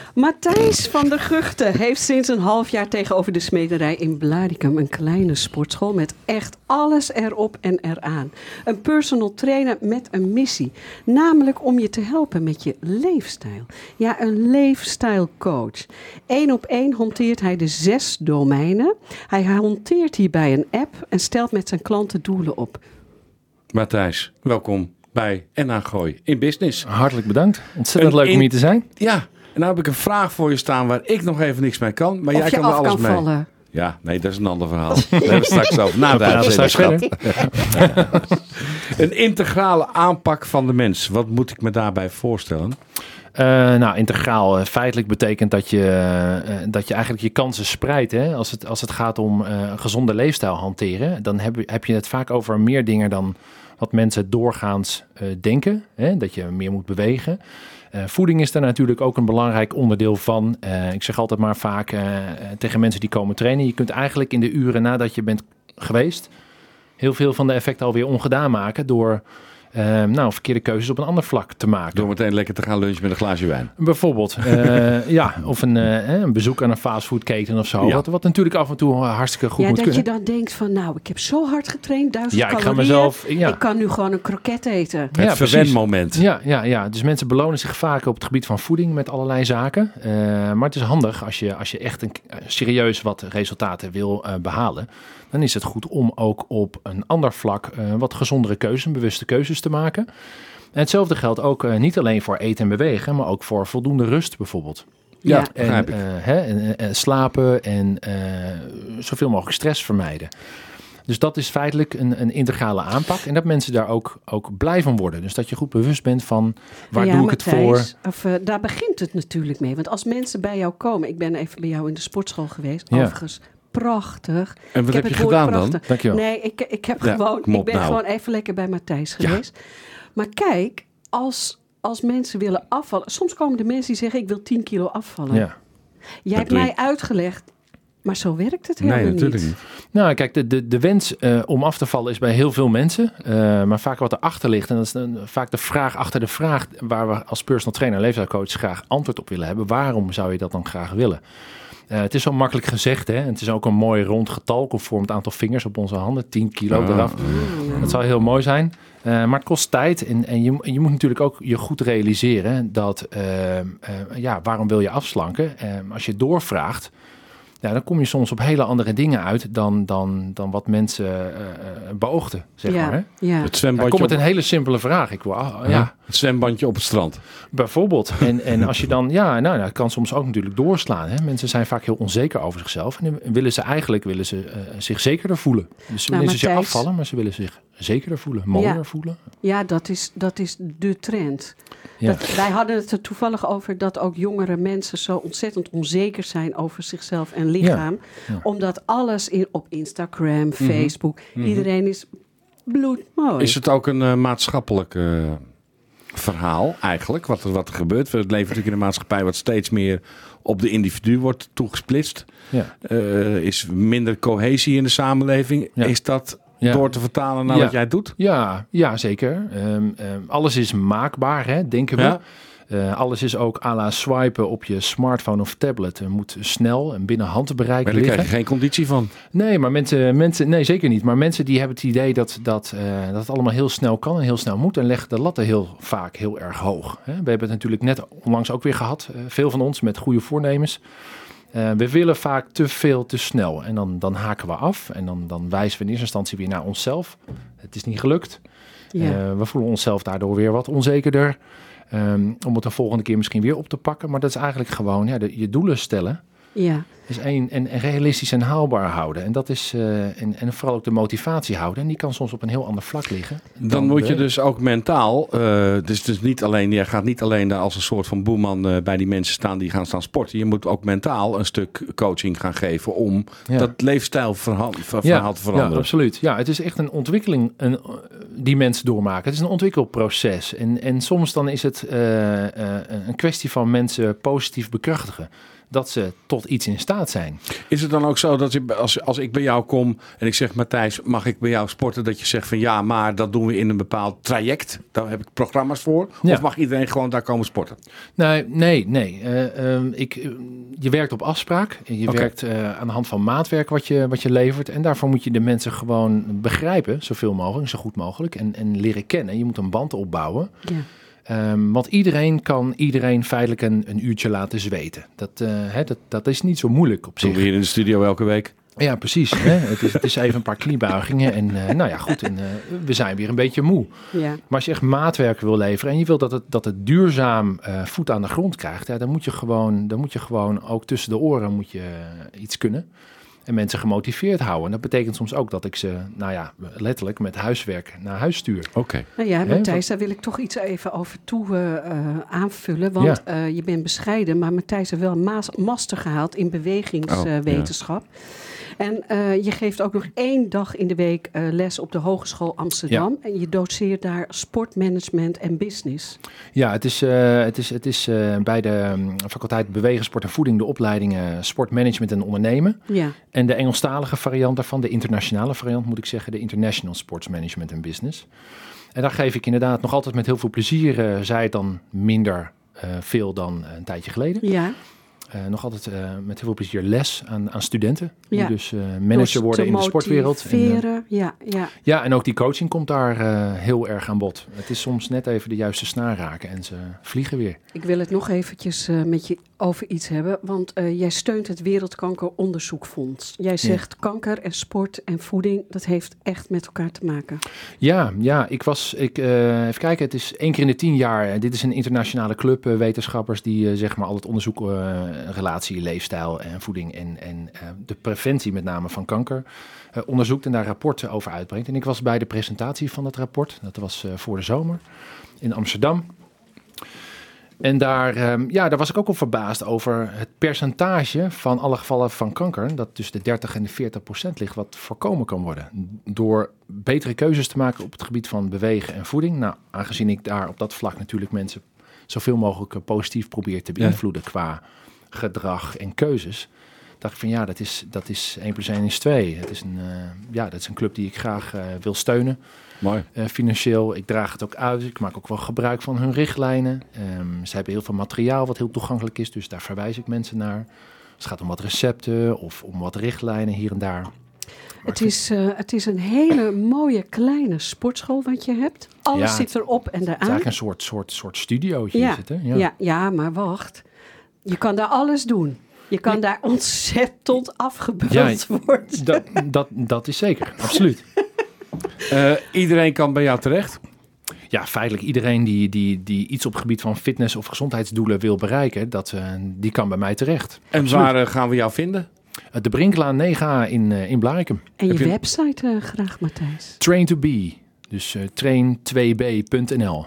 Matthijs van der Guchten heeft sinds een half jaar tegenover de smederij in Blaricum een kleine sportschool met echt alles erop en eraan. Een personal trainer met een missie, namelijk om je te helpen met je leefstijl. Ja, een leefstijlcoach. 1 op 1 hanteert hij de 6 domeinen. Hij hanteert hierbij een app en stelt met zijn klanten doelen op. Matthijs, welkom bij NH Gooi in Business. Hartelijk bedankt. Ontzettend leuk om hier te zijn. Ja, en nou heb ik een vraag voor je staan waar ik nog even niks mee kan. Maar Of jij je kan er af alles kan mee. vallen. Ja, nee, dat is een ander verhaal. Daar hebben we straks over. Na de uitzending. Een integrale aanpak van de mens. Wat moet ik me daarbij voorstellen? Integraal feitelijk betekent dat je eigenlijk je kansen spreidt. Hè? Als het gaat om een gezonde leefstijl hanteren, dan heb je het vaak over meer dingen dan wat mensen doorgaans denken. Hè? Dat je meer moet bewegen. Voeding is daar natuurlijk ook een belangrijk onderdeel van. Ik zeg altijd maar vaak tegen mensen die komen trainen, je kunt eigenlijk in de uren nadat je bent geweest heel veel van de effecten alweer ongedaan maken door verkeerde keuzes op een ander vlak te maken. Door meteen lekker te gaan lunchen met een glaasje wijn. Bijvoorbeeld. Of een bezoek aan een fastfoodketen of zo. Ja. Wat natuurlijk af en toe hartstikke goed moet kunnen. Ja, dat je dan denkt van, ik heb zo hard getraind, 1000 calorieën. Ik ga mezelf... Ja. Ik kan nu gewoon een kroket eten. Het verwenmoment. Ja. Dus mensen belonen zich vaak op het gebied van voeding met allerlei zaken. Maar het is handig als je echt serieus wat resultaten wil behalen. Dan is het goed om ook op een ander vlak wat gezondere keuzes, bewuste keuzes te maken. En hetzelfde geldt ook niet alleen voor eten en bewegen, maar ook voor voldoende rust bijvoorbeeld. Ja, begrijp ik. En slapen en zoveel mogelijk stress vermijden. Dus dat is feitelijk een integrale aanpak. En dat mensen daar ook blij van worden. Dus dat je goed bewust bent van waar doe ik Matthijs, het voor. Daar begint het natuurlijk mee. Want als mensen bij jou komen, ik ben even bij jou in de sportschool geweest, Ja. Overigens. Prachtig. En wat heb je gedaan dan? Dankjewel. Nee, ik heb gewoon even lekker bij Matthijs geweest. Ja. Maar kijk, als mensen willen afvallen. Soms komen de mensen die zeggen, ik wil 10 kilo afvallen. Ja. Jij hebt mij uitgelegd, maar zo werkt het helemaal niet. Nee, natuurlijk niet. Nou, kijk, de wens om af te vallen is bij heel veel mensen. Maar vaak wat erachter ligt, en dat is vaak de vraag achter de vraag waar we als personal trainer en leefstijlcoach graag antwoord op willen hebben. Waarom zou je dat dan graag willen? Het is zo makkelijk gezegd, hè? En het is ook een mooi rond getal, conform het aantal vingers op onze handen. 10 kilo eraf. Dat zou heel mooi zijn. Maar het kost tijd. En je moet natuurlijk ook je goed realiseren dat, waarom wil je afslanken? Als je doorvraagt, dan kom je soms op hele andere dingen uit dan wat mensen beoogden, zeg maar. Hè? Ja. Het zwembadje. Komt met een hele simpele vraag. Het zwembandje op het strand. Bijvoorbeeld. En als je dan, dat kan soms ook natuurlijk doorslaan. Hè? Mensen zijn vaak heel onzeker over zichzelf. En willen ze zich zekerder voelen. Dus ze willen niet zozeer afvallen, maar ze willen zich zekerder voelen, mooier voelen. Ja, dat is de trend. Ja. Wij hadden het er toevallig over dat ook jongere mensen zo ontzettend onzeker zijn over zichzelf en lichaam. Ja. Omdat alles op Instagram, Facebook, iedereen is bloedmooi. Is het ook een maatschappelijk verhaal eigenlijk, wat er gebeurt? We leven natuurlijk in een maatschappij wat steeds meer op de individu wordt toegesplitst. Ja. Is minder cohesie in de samenleving. Ja. Is dat door te vertalen naar wat jij doet? Ja, zeker. Alles is maakbaar, hè, denken we. Ja. Alles is ook à la swipen op je smartphone of tablet. Het moet snel en binnen handbereik liggen. Maar daar krijg je geen conditie van. Nee, maar mensen, nee, zeker niet. Maar mensen die hebben het idee dat het allemaal heel snel kan en heel snel moet. En leggen de latten heel vaak heel erg hoog. We hebben het natuurlijk net onlangs ook weer gehad. Veel van ons met goede voornemens. We willen vaak te veel te snel. En dan haken we af. En dan wijzen we in eerste instantie weer naar onszelf. Het is niet gelukt. Ja. We voelen onszelf daardoor weer wat onzekerder. Om het de volgende keer misschien weer op te pakken. Maar dat is eigenlijk gewoon je doelen stellen. Ja. Is en realistisch en haalbaar houden. En dat is en vooral ook de motivatie houden. En die kan soms op een heel ander vlak liggen. Dan moet je dus ook mentaal. Dus niet alleen, je gaat niet alleen daar als een soort van boeman bij die mensen staan die gaan staan sporten. Je moet ook mentaal een stuk coaching gaan geven om dat leefstijlverhaal te veranderen. Ja, absoluut. Ja, het is echt een ontwikkeling die mensen doormaken. Het is een ontwikkelproces. En soms dan is het een kwestie van mensen positief bekrachtigen. dat ze tot iets in staat zijn. Is het dan ook zo dat als ik bij jou kom en ik zeg, Matthijs, mag ik bij jou sporten? Dat je zegt van ja, maar dat doen we in een bepaald traject. Daar heb ik programma's voor. Ja. Of mag iedereen gewoon daar komen sporten? Nee. Je werkt op afspraak. Je werkt aan de hand van maatwerk wat je levert. En daarvoor moet je de mensen gewoon begrijpen, zoveel mogelijk, zo goed mogelijk. En leren kennen. Je moet een band opbouwen. Ja. Want iedereen kan iedereen feitelijk een uurtje laten zweten. Dat is niet zo moeilijk op zich. Doen we hier in de studio elke week? Ja, precies. Hè? Het is even een paar kniebuigingen en we zijn weer een beetje moe. Ja. Maar als je echt maatwerk wil leveren en je wil dat het duurzaam voet aan de grond krijgt, dan moet je gewoon ook tussen de oren iets kunnen. En mensen gemotiveerd houden. En dat betekent soms ook dat ik ze, letterlijk met huiswerk naar huis stuur. Oké. Nou ja, Matthijs, daar wil ik toch iets even over toe aanvullen. Want je bent bescheiden, maar Matthijs heeft wel een master gehaald in bewegingswetenschap. En je geeft ook nog 1 dag in de week les op de Hogeschool Amsterdam. Ja. En je doseert daar sportmanagement en business. Ja, het is bij de faculteit Bewegen, Sport en Voeding de opleidingen Sportmanagement en Ondernemen. Ja. En de Engelstalige variant daarvan, de internationale variant moet ik zeggen, de International Sports Management and Business. En daar geef ik inderdaad nog altijd met heel veel plezier, zij het dan minder veel dan een tijdje geleden. Ja. Nog altijd met heel veel plezier les aan studenten. Die dus manager worden in de sportwereld. En ook die coaching komt daar heel erg aan bod. Het is soms net even de juiste snaar raken en ze vliegen weer. Ik wil het nog eventjes met je over iets hebben. Want jij steunt het Wereldkankeronderzoekfonds. Jij zegt kanker en sport en voeding, dat heeft echt met elkaar te maken. Ja, even kijken, het is 1 keer in de 10 jaar. Dit is een internationale club wetenschappers die zeg maar al het onderzoek relatie, leefstijl en voeding en de preventie met name van kanker onderzoekt en daar rapporten over uitbrengt. En ik was bij de presentatie van dat rapport, dat was voor de zomer in Amsterdam. En daar was ik ook op verbaasd over het percentage van alle gevallen van kanker, dat tussen de 30 en de 40% ligt, wat voorkomen kan worden. Door betere keuzes te maken op het gebied van bewegen en voeding. Nou, aangezien ik daar op dat vlak natuurlijk mensen zoveel mogelijk positief probeer te beïnvloeden qua gedrag en keuzes, dacht ik van dat is 1 + 1 = 2. Dat is een club die ik graag wil steunen. Mooi. Financieel, ik draag het ook uit. Ik maak ook wel gebruik van hun richtlijnen. Ze hebben heel veel materiaal wat heel toegankelijk is, dus daar verwijs ik mensen naar. Het gaat om wat recepten of om wat richtlijnen hier en daar. Het is een hele mooie kleine sportschool wat je hebt. Alles zit erop en eraan. Het is eigenlijk een soort studiootje. Is het, hè? Ja, maar wacht. Je kan daar alles doen. Je kan daar ontzettend afgebrand worden. Dat is zeker, absoluut. Iedereen kan bij jou terecht? Ja, feitelijk iedereen die iets op het gebied van fitness of gezondheidsdoelen wil bereiken, die kan bij mij terecht. En absoluut. Waar gaan we jou vinden? De Brinklaan 9A in Blaricum. En je website graag, Matthijs? Train to be. Dus train2b.nl.